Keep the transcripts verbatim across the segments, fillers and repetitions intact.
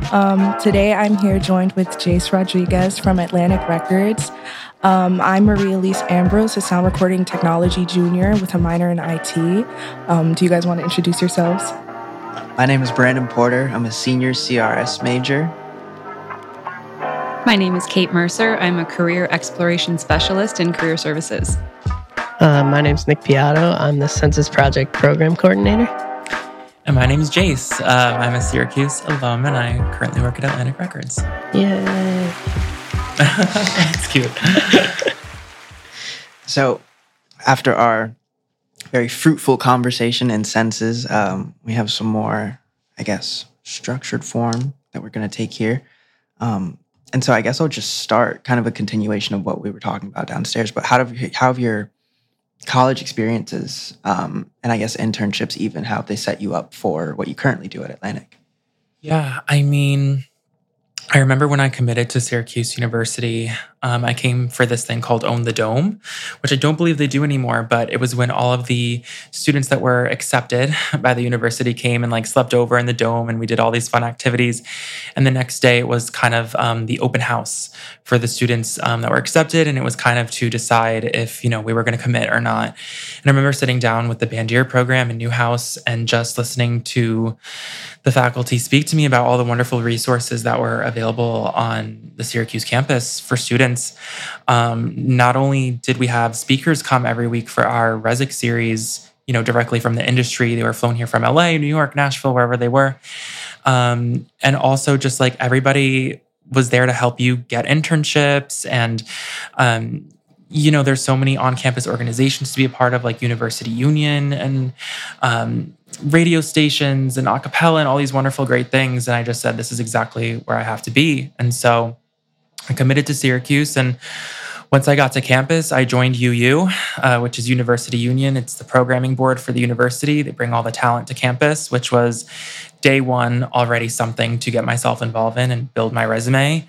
Um, today I'm here joined with Jace Rodriguez from Atlantic Records. Um, I'm Maria Elise Ambrose, a sound recording technology junior with a minor in I T. Um, do you guys want to introduce yourselves? My name is Brandon Porter. I'm a senior C R S major. My name is Kate Mercer. I'm a career exploration specialist in career services. Uh, my name is Nick Piatto. I'm the Census Project Program Coordinator. And my name is Jace. Uh, I'm a Syracuse alum, and I currently work at Atlantic Records. Yay. That's cute. So, after our very fruitful conversation in senses, um, we have some more, I guess, structured form that we're going to take here. Um, and so I guess I'll just start kind of a continuation of what we were talking about downstairs. But how have, how have your college experiences um, and I guess internships even, how have they set you up for what you currently do at Atlantic? Yeah, I mean, I remember when I committed to Syracuse University, um, I came for this thing called Own the Dome, which I don't believe they do anymore, but it was when all of the students that were accepted by the university came and like slept over in the dome, and we did all these fun activities. And the next day it was kind of um, the open house for the students um, that were accepted, and it was kind of to decide if, you know, we were going to commit or not. And I remember sitting down with the Bandier program in Newhouse and just listening to the faculty speak to me about all the wonderful resources that were available on the Syracuse campus for students. Um, not only did we have speakers come every week for our Resic series, you know, directly from the industry, they were flown here from L A, New York, Nashville, wherever they were. Um, and also just like everybody was there to help you get internships. And, um, you know, there's so many on-campus organizations to be a part of, like University Union and um, radio stations and a cappella and all these wonderful, great things. And I just said, this is exactly where I have to be. And so I committed to Syracuse. And once I got to campus, I joined U U, uh, which is University Union. It's the programming board for the university. They bring all the talent to campus, which was day one already something to get myself involved in and build my resume.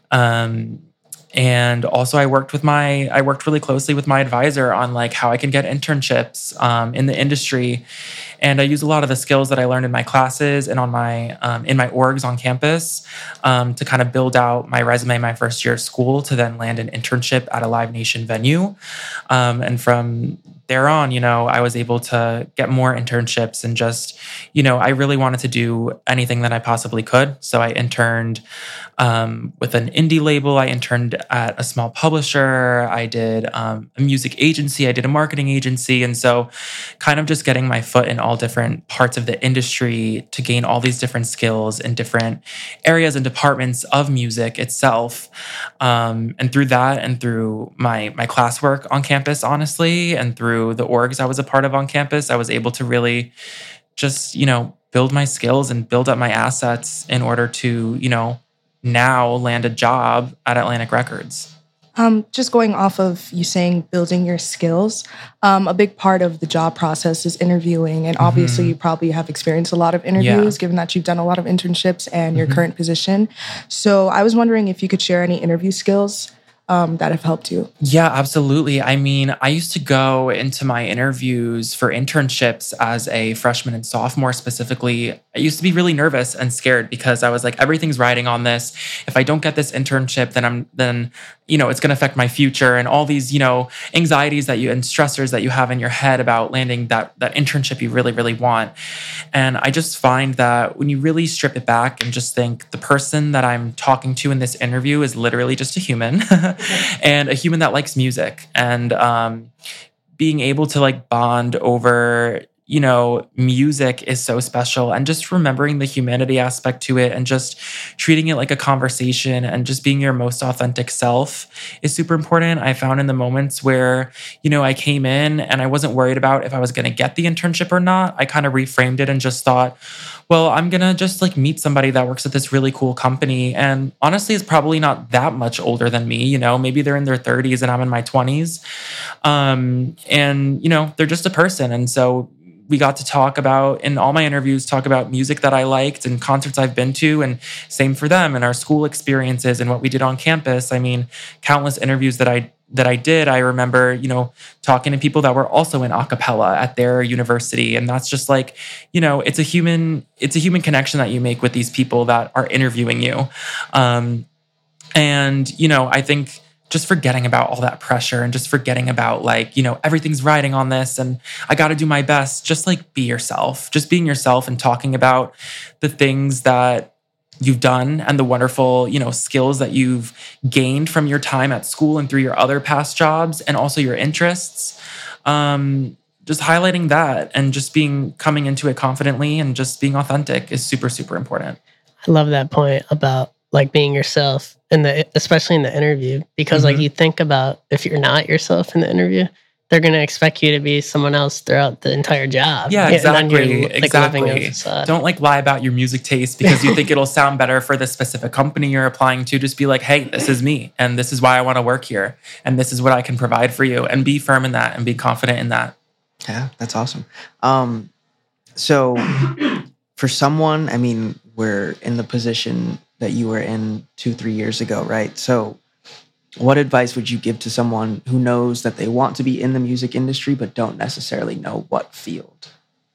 Um, And also I worked with my, I worked really closely with my advisor on like how I can get internships um, in the industry. And I use a lot of the skills that I learned in my classes and on my, um, in my orgs on campus um, to kind of build out my resume my first year of school to then land an internship at a Live Nation venue. Um, and from there on, you know, I was able to get more internships and just, you know, I really wanted to do anything that I possibly could. So I interned um, with an indie label. I interned at a small publisher. I did um, a music agency. I did a marketing agency. And so kind of just getting my foot in all different parts of the industry to gain all these different skills in different areas and departments of music itself. Um, and through that and through my, my classwork on campus, honestly, and through the orgs I was a part of on campus, I was able to really just, you know, build my skills and build up my assets in order to, you know, now land a job at Atlantic Records. Um, just going off of you saying building your skills, um, a big part of the job process is interviewing. And obviously mm-hmm. you probably have experienced a lot of interviews, yeah. given that you've done a lot of internships and your mm-hmm. current position. So I was wondering if you could share any interview skills Um, that have helped you? Yeah, absolutely. I mean, I used to go into my interviews for internships as a freshman and sophomore specifically. I used to be really nervous and scared because I was like, everything's riding on this. If I don't get this internship, then I'm, then, you know, it's going to affect my future and all these, you know, anxieties that you and stressors that you have in your head about landing that, that internship you really, really want. And I just find that when you really strip it back and just think the person that I'm talking to in this interview is literally just a human. And a human that likes music, and um, being able to like bond over, you know, music is so special, and just remembering the humanity aspect to it and just treating it like a conversation and just being your most authentic self is super important. I found in the moments where, you know, I came in and I wasn't worried about if I was going to get the internship or not. I kind of reframed it and just thought, well, I'm going to just like meet somebody that works at this really cool company. And honestly, is probably not that much older than me. You know, maybe they're in their thirties and I'm in my twenties. Um, and, you know, they're just a person. And so we got to talk about, in all my interviews, talk about music that I liked and concerts I've been to, and same for them and our school experiences and what we did on campus. I mean, countless interviews that I that I did, I remember, you know, talking to people that were also in a cappella at their university. And that's just like, you know, it's a human, it's a human connection that you make with these people that are interviewing you. Um, and, you know, I think just forgetting about all that pressure and just forgetting about like, you know, everything's riding on this and I got to do my best. Just like be yourself, just being yourself and talking about the things that you've done and the wonderful, you know, skills that you've gained from your time at school and through your other past jobs and also your interests. Um, just highlighting that and just being, coming into it confidently and just being authentic is super, super important. I love that point about like being yourself in the, especially in the interview, because mm-hmm. like you think about if you're not yourself in the interview, they're going to expect you to be someone else throughout the entire job. Yeah, exactly. Like, exactly. Don't like lie about your music taste because you think it'll sound better for the specific company you're applying to. Just be like, hey, this is me and this is why I want to work here. And this is what I can provide for you, and be firm in that and be confident in that. Yeah, that's awesome. Um, so for someone, I mean, we're in the position that you were in two, three years ago, right? So what advice would you give to someone who knows that they want to be in the music industry but don't necessarily know what field?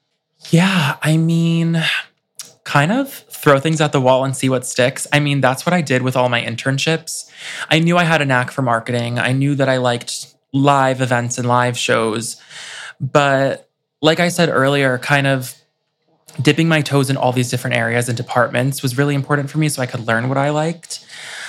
Yeah, I mean, kind of throw things at the wall and see what sticks. I mean, that's what I did with all my internships. I knew I had a knack for marketing. I knew that I liked live events and live shows. But like I said earlier, kind of dipping my toes in all these different areas and departments was really important for me so I could learn what I liked.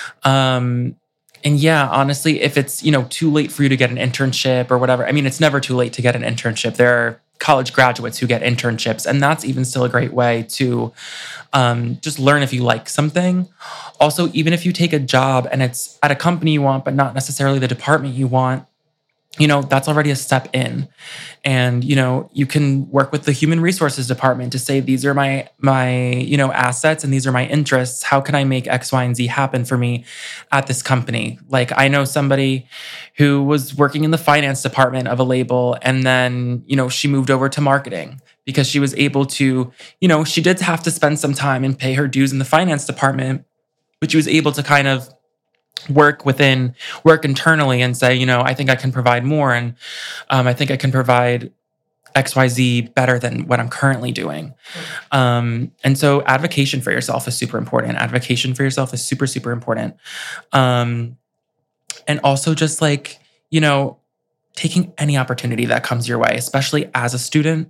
Um, And yeah, honestly, if it's, you know, too late for you to get an internship or whatever, I mean, it's never too late to get an internship. There are college graduates who get internships, and that's even still a great way to um, just learn if you like something. Also, even if you take a job and it's at a company you want, but not necessarily the department you want, you know, that's already a step in. And, you know, you can work with the human resources department to say, these are my, my, you know, assets and these are my interests. How can I make X, Y, and Z happen for me at this company? Like, I know somebody who was working in the finance department of a label, and then, you know, she moved over to marketing because she was able to, you know, she did have to spend some time and pay her dues in the finance department, but she was able to kind of work within, work internally and say, you know, I think I can provide more. And um, I think I can provide X Y Z better than what I'm currently doing. Um, and so advocation for yourself is super important. Advocation for yourself is super, super important. Um, and also just like, you know, taking any opportunity that comes your way, especially as a student.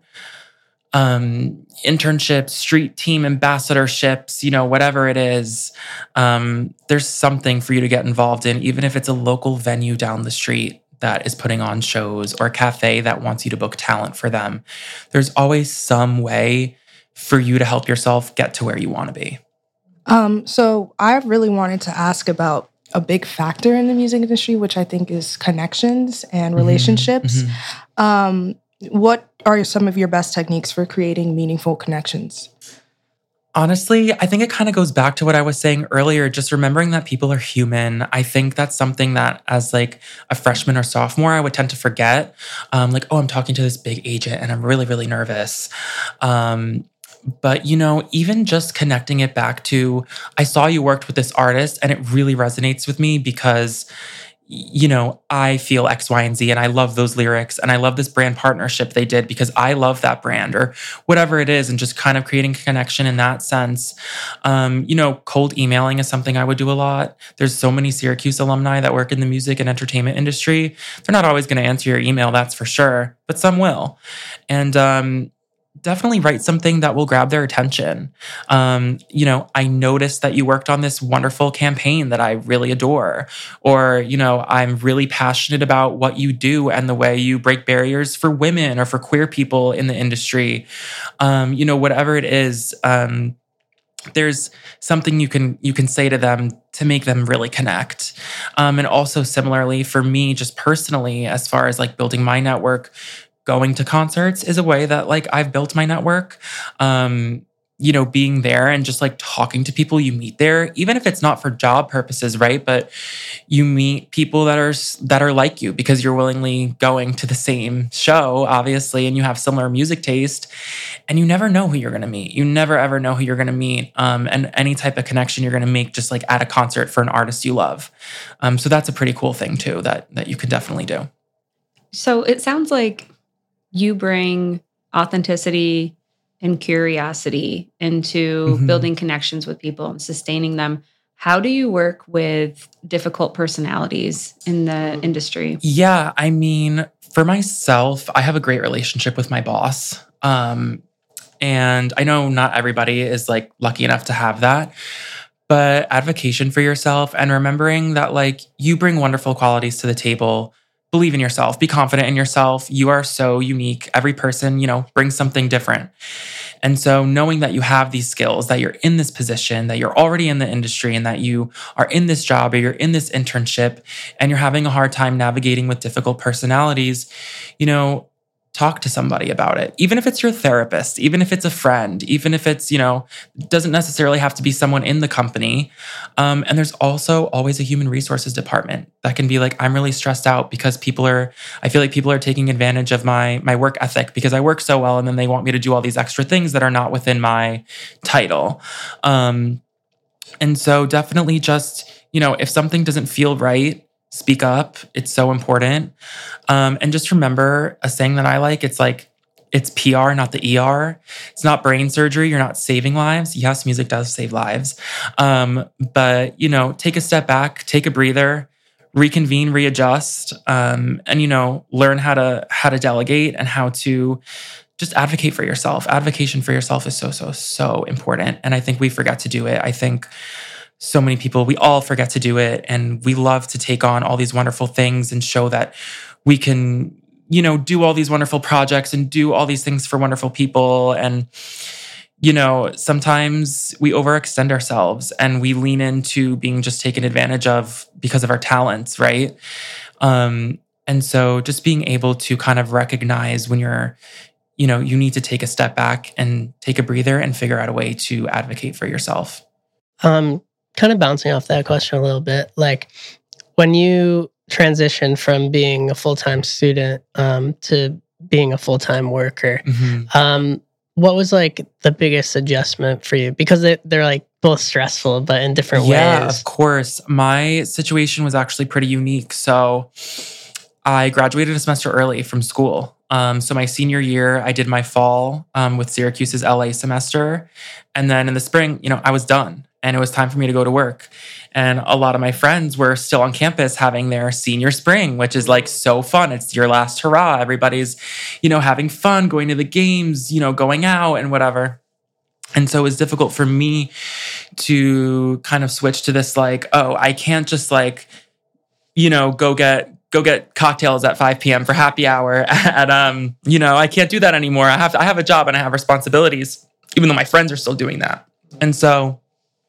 Um, internships, street team ambassadorships, you know, whatever it is, um, there's something for you to get involved in, even if it's a local venue down the street that is putting on shows or a cafe that wants you to book talent for them. There's always some way for you to help yourself get to where you want to be. Um, so I really wanted to ask about a big factor in the music industry, which I think is connections and relationships. Mm-hmm. Um, what are some of your best techniques for creating meaningful connections? Honestly, I think it kind of goes back to what I was saying earlier, just remembering that people are human. I think that's something that as like a freshman or sophomore, I would tend to forget. Um, like, oh, I'm talking to this big agent and I'm really, really nervous. Um, but, you know, even just connecting it back to, I saw you worked with this artist and it really resonates with me because, you know, I feel X, Y, and Z, and I love those lyrics, and I love this brand partnership they did because I love that brand, or whatever it is, and just kind of creating a connection in that sense. Um, you know, cold emailing is something I would do a lot. There's so many Syracuse alumni that work in the music and entertainment industry. They're not always going to answer your email, that's for sure, but some will. And, um, definitely write something that will grab their attention. Um, you know, I noticed that you worked on this wonderful campaign that I really adore. Or, you know, I'm really passionate about what you do and the way you break barriers for women or for queer people in the industry. Um, you know, whatever it is, um, there's something you can you can say to them to make them really connect. Um, and also similarly for me, just personally, as far as like building my network, going to concerts is a way that like I've built my network. Um, you know, being there and just like talking to people you meet there, even if it's not for job purposes, right? But you meet people that are that are like you because you're willingly going to the same show, obviously, and you have similar music taste, and you never know who you're going to meet. You never ever know who you're going to meet, um, and any type of connection you're going to make just like at a concert for an artist you love. Um, so that's a pretty cool thing too that that you can definitely do. So it sounds like you bring authenticity and curiosity into mm-hmm. building connections with people and sustaining them. How do you work with difficult personalities in the industry? Yeah, I mean, for myself, I have a great relationship with my boss. Um, and I know not everybody is like lucky enough to have that, but advocacy for yourself and remembering that like you bring wonderful qualities to the table. Believe in yourself, be confident in yourself. You are so unique. Every person, you know, brings something different. And so knowing that you have these skills, that you're in this position, that you're already in the industry and that you are in this job or you're in this internship and you're having a hard time navigating with difficult personalities, you know, talk to somebody about it. Even if it's your therapist, even if it's a friend, even if it's, you know, doesn't necessarily have to be someone in the company. Um, and there's also always a human resources department that can be like, I'm really stressed out because people are, I feel like people are taking advantage of my, my work ethic because I work so well. And then they want me to do all these extra things that are not within my title. Um, and so definitely just, you know, if something doesn't feel right, speak up. It's so important. Um, and just remember a saying that I like, it's like, it's P R, not the E R. It's not brain surgery. You're not saving lives. Yes, music does save lives. Um, but, you know, take a step back, take a breather, reconvene, readjust, um, and, you know, learn how to, how to delegate and how to just advocate for yourself. Advocation for yourself is so, so, so important. And I think we forget to do it. I think so many people, we all forget to do it. And we love to take on all these wonderful things and show that we can, you know, do all these wonderful projects and do all these things for wonderful people. And, you know, sometimes we overextend ourselves and we lean into being just taken advantage of because of our talents, right? Um, and so just being able to kind of recognize when you're, you know, you need to take a step back and take a breather and figure out a way to advocate for yourself. Um, kind of bouncing off that question a little bit, like when you transition from being a full-time student um, to being a full-time worker, mm-hmm. um, what was like the biggest adjustment for you? Because they, they're like both stressful, but in different yeah, ways. Yeah, of course. My situation was actually pretty unique. So I graduated a semester early from school. Um, so my senior year, I did my fall um, with Syracuse's L A semester. And then in the spring, you know, I was done. And it was time for me to go to work. And a lot of my friends were still on campus having their senior spring, which is like so fun. It's your last hurrah. Everybody's, you know, having fun, going to the games, you know, going out and whatever. And so it was difficult for me to kind of switch to this like, oh, I can't just like, you know, go get go get cocktails at five p.m. for happy hour at, um, you know, I can't do that anymore. I have to, I have a job and I have responsibilities, even though my friends are still doing that. And so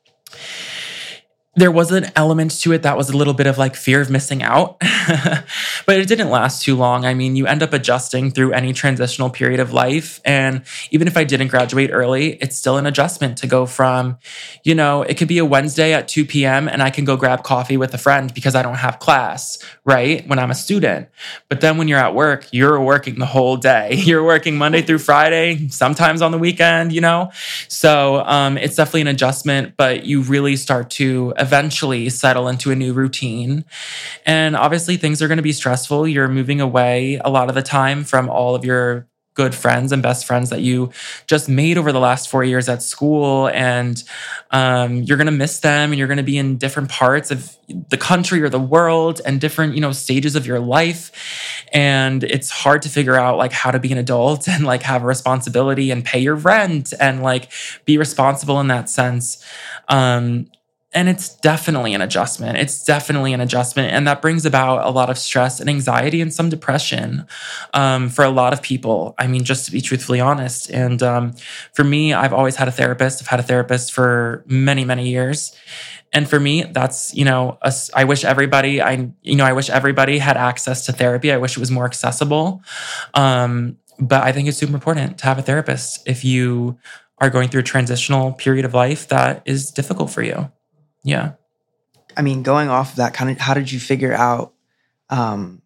there was an element to it that was a little bit of like fear of missing out, but it didn't last too long. I mean, you end up adjusting through any transitional period of life. And even if I didn't graduate early, it's still an adjustment to go from, you know, it could be a Wednesday at two p.m. and I can go grab coffee with a friend because I don't have class, right? When I'm a student. But then when you're at work, you're working the whole day. You're working Monday through Friday, sometimes on the weekend, you know? So um, it's definitely an adjustment, but you really start to eventually settle into a new routine. And obviously things are going to be stressful. You're moving away a lot of the time from all of your good friends and best friends that you just made over the last four years at school. And um, you're going to miss them, and you're going to be in different parts of the country or the world and different, you know, stages of your life. And it's hard to figure out like how to be an adult and like have a responsibility and pay your rent and like be responsible in that sense. Um, And it's definitely an adjustment. It's definitely an adjustment. And that brings about a lot of stress and anxiety and some depression um, for a lot of people. I mean, just to be truthfully honest. And um, for me, I've always had a therapist. I've had a therapist for many, many years. And for me, that's, you know, a, I wish everybody, I, you know, I wish everybody had access to therapy. I wish it was more accessible. Um, but I think it's super important to have a therapist if you are going through a transitional period of life that is difficult for you. Yeah. I mean, going off of that, kind of, how did you figure out um,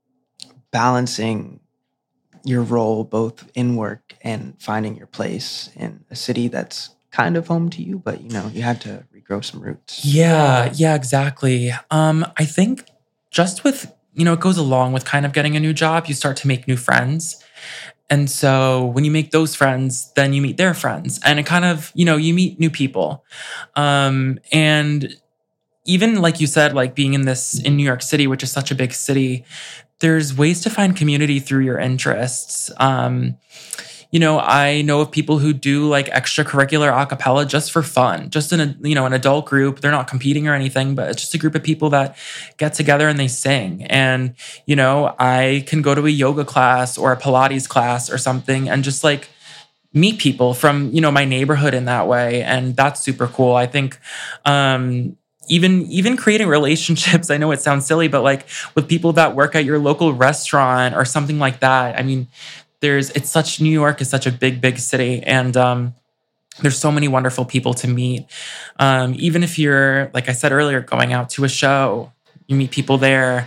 balancing your role both in work and finding your place in a city that's kind of home to you, but you know, you had to regrow some roots? Yeah, yeah, exactly. Um, I think just with, you know, it goes along with kind of getting a new job, you start to make new friends. And so when you make those friends, then you meet their friends. And it kind of, you know, you meet new people. Um, and even like you said, like being in this, in New York City, which is such a big city, there's ways to find community through your interests. Um, you know, I know of people who do like extracurricular a cappella just for fun, just in a, you know, an adult group. They're not competing or anything, but it's just a group of people that get together and they sing. And, you know, I can go to a yoga class or a Pilates class or something and just like meet people from, you know, my neighborhood in that way. And that's super cool. I think, um, Even even creating relationships, I know it sounds silly, but like with people that work at your local restaurant or something like that. I mean, there's it's such New York is such a big, big city, and um, there's so many wonderful people to meet. Um, even if you're, like I said earlier, going out to a show, you meet people there,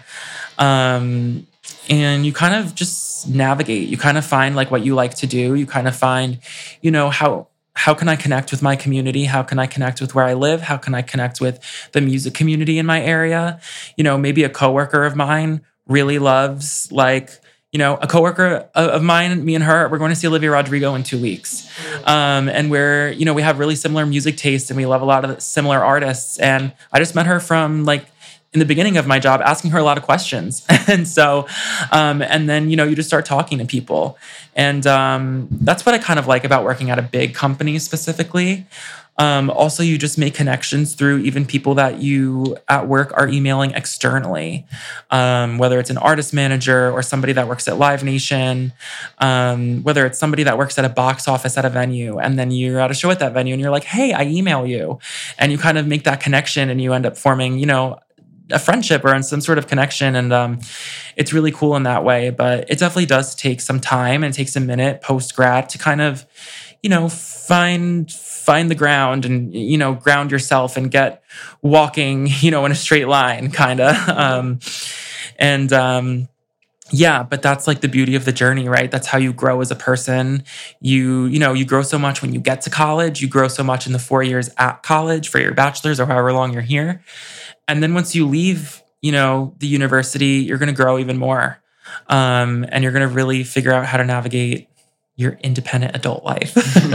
um, and you kind of just navigate. You kind of find like what you like to do. You kind of find, you know, how. How can I connect with my community? How can I connect with where I live? How can I connect with the music community in my area? You know, maybe a coworker of mine really loves, like, you know, a coworker of mine, me and her, we're going to see Olivia Rodrigo in two weeks. Um, and we're, you know, we have really similar music tastes and we love a lot of similar artists. And I just met her from like, in the beginning of my job, asking her a lot of questions. And so, um, and then, you know, you just start talking to people. And um, that's what I kind of like about working at a big company specifically. Um, also, you just make connections through even people that you at work are emailing externally, um, whether it's an artist manager or somebody that works at Live Nation, um, whether it's somebody that works at a box office at a venue, and then you're at a show at that venue and you're like, hey, I email you. And you kind of make that connection and you end up forming, you know, a friendship or some sort of connection. And um, it's really cool in that way. But it definitely does take some time and it takes a minute post-grad to kind of, you know, find find the ground and, you know, ground yourself and get walking, you know, in a straight line, kind of. Um, and um, yeah, but that's like the beauty of the journey, right? That's how you grow as a person. You, you know, you grow so much when you get to college. You grow so much in the four years at college for your bachelor's or however long you're here. And then once you leave, you know, the university, you're going to grow even more. Um, and you're going to really figure out how to navigate your independent adult life.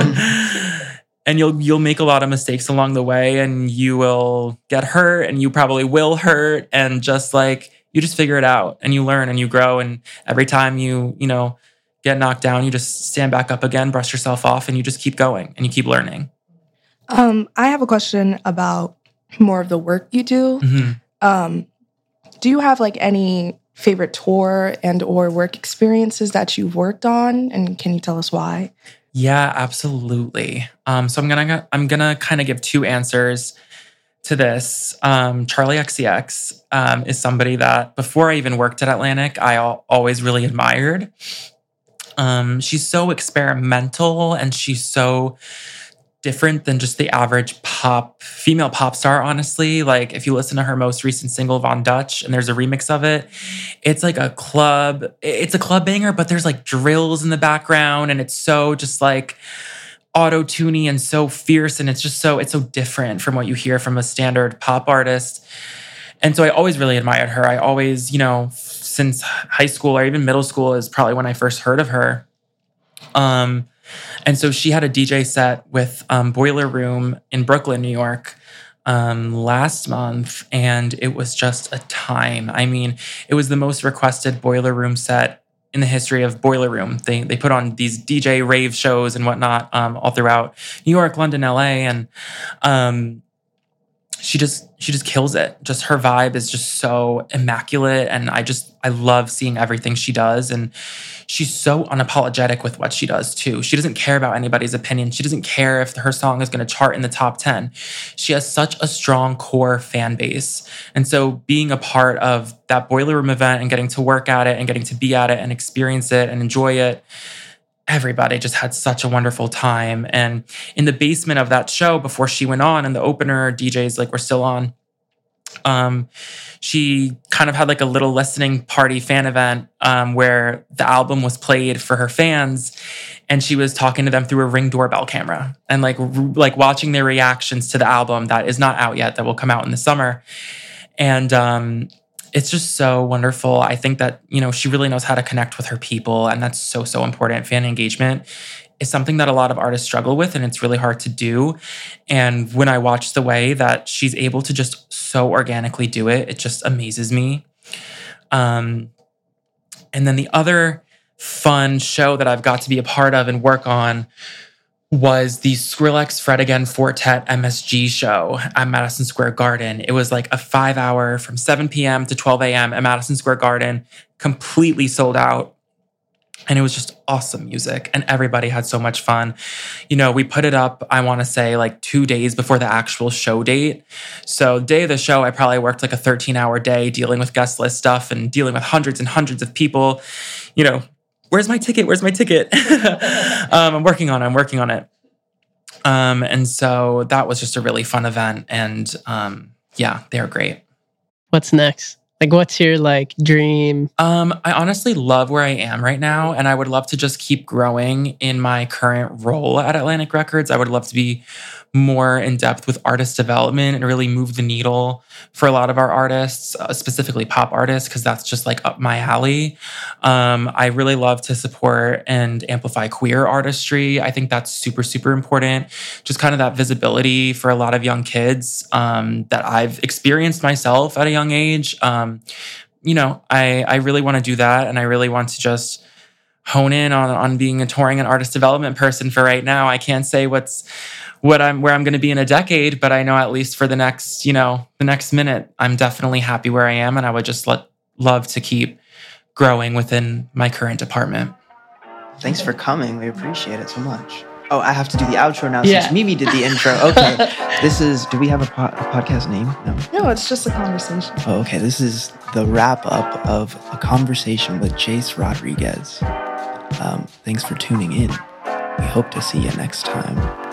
And you'll you'll make a lot of mistakes along the way and you will get hurt and you probably will hurt. And just like, you just figure it out and you learn and you grow. And every time you, you know, get knocked down, you just stand back up again, brush yourself off, and you just keep going and you keep learning. Um, I have a question about more of the work you do. Mm-hmm. Um, do you have like any favorite tour and or work experiences that you've worked on? And can you tell us why? Yeah, absolutely. Um, so I'm gonna I'm gonna kind of give two answers to this. Um, Charli X C X um, is somebody that before I even worked at Atlantic, I al- always really admired. Um, she's so experimental and she's so different than just the average pop, female pop star, honestly. Like if you listen to her most recent single, Von Dutch, and there's a remix of it, it's like a club, it's a club banger, but there's like drills in the background and it's so just like auto-tuney and so fierce. And it's just so, it's so different from what you hear from a standard pop artist. And so I always really admired her. I always, you know, since high school or even middle school is probably when I first heard of her. Um, And so she had a D J set with um, Boiler Room in Brooklyn, New York, um, last month. And it was just a time. I mean, it was the most requested Boiler Room set in the history of Boiler Room. They they put on these D J rave shows and whatnot um, all throughout New York, London, L A. And um, she just she just kills it. Just her vibe is just so immaculate. And I just, I love seeing everything she does. And she's so unapologetic with what she does too. She doesn't care about anybody's opinion. She doesn't care if her song is going to chart in the top ten. She has such a strong core fan base. And so being a part of that Boiler Room event and getting to work at it and getting to be at it and experience it and enjoy it everybody just had such a wonderful time. And in the basement of that show, before she went on, and the opener D Js like were still on, um, she kind of had like a little listening party fan event um, where the album was played for her fans, and she was talking to them through a Ring doorbell camera and like r- like watching their reactions to the album that is not out yet, that will come out in the summer. And um, it's just so wonderful. I think that, you know, she really knows how to connect with her people, and that's so, so important. Fan engagement is something that a lot of artists struggle with, and it's really hard to do. And when I watch the way that she's able to just so organically do it, it just amazes me. Um, and then the other fun show that I've got to be a part of and work on was the Skrillex Fred Again Fortet M S G show at Madison Square Garden. It was like a five hour from seven p.m. to twelve a.m. at Madison Square Garden, completely sold out. And it was just awesome music, and everybody had so much fun. You know, we put it up, I want to say, like two days before the actual show date. So day of the show, I probably worked like a thirteen hour day dealing with guest list stuff and dealing with hundreds and hundreds of people. You know, where's my ticket? Where's my ticket? um, I'm working on it. I'm working on it. Um, and so that was just a really fun event. And um, yeah, they were great. What's next? Like, what's your like dream? Um, I honestly love where I am right now, and I would love to just keep growing in my current role at Atlantic Records. I would love to be more in depth with artist development and really move the needle for a lot of our artists, uh, specifically pop artists, because that's just like up my alley. Um, I really love to support and amplify queer artistry. I think that's super, super important. Just kind of that visibility for a lot of young kids um, that I've experienced myself at a young age. Um, you know, I, I really want to do that, and I really want to just hone in on, on being a touring and artist development person for right now. I can't say what's what I'm where I'm going to be in a decade, but I know at least for the next, you know, the next minute, I'm definitely happy where I am, and I would just let, love to keep growing within my current department. Thanks for coming. We appreciate it so much. Oh, I have to do the outro now Yeah. since Mimi did the intro. Okay. This is, do we have a, po- a podcast name? No. No, it's just a conversation. Oh, okay. This is the wrap up of a conversation with Jace Rodriguez. Um, thanks for tuning in. We hope to see you next time.